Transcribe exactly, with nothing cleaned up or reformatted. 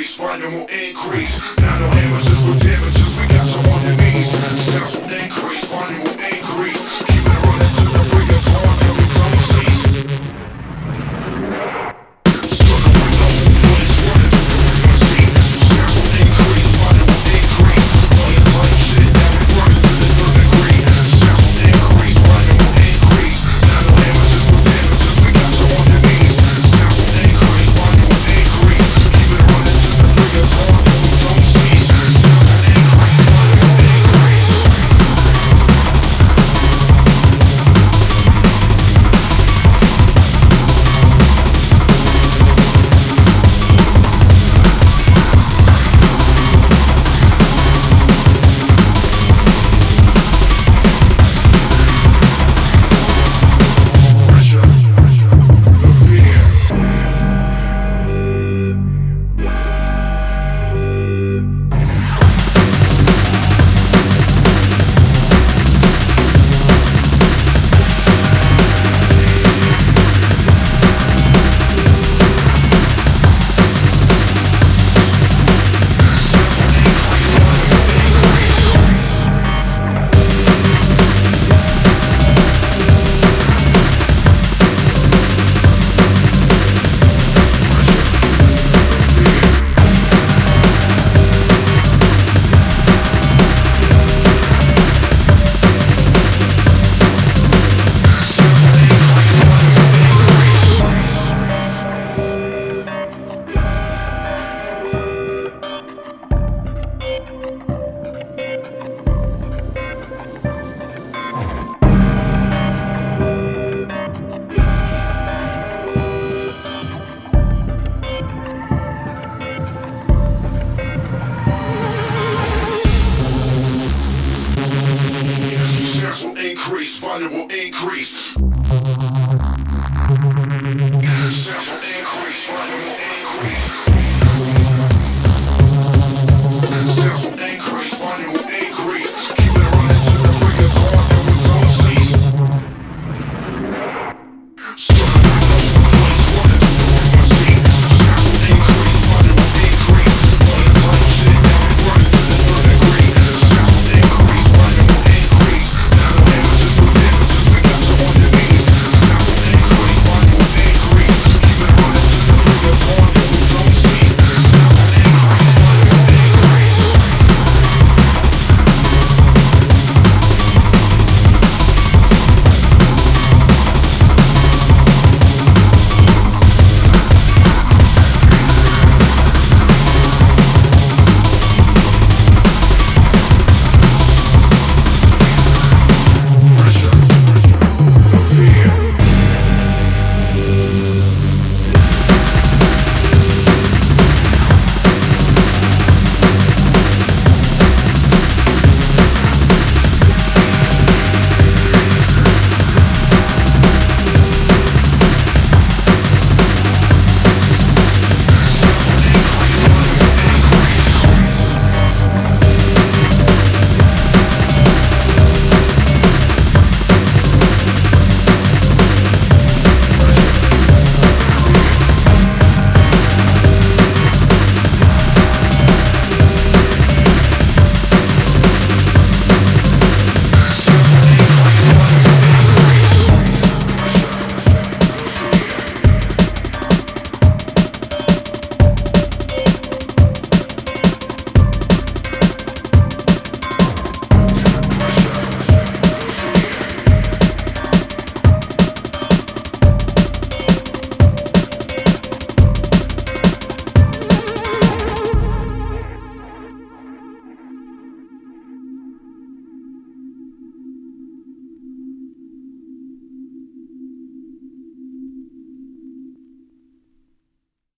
increase, volume will increase. Now no images with damages, we got you on your knees. Sounds will increase, volume will increase. Keep it running till the bring it on every time you see. So the window, when it's running through the ring machine. Sounds will increase, volume will increase. All your type shit, now we running to the third degree. Sounds will increase, volume will increase. Now no images with damages, we got you on your knees. Sounds will increase, volume will increase. Keep it running till the bring it on every time you see. Sounds will increase, volume will increase. Pressure, the fear. Sounds will increase, volume will increase.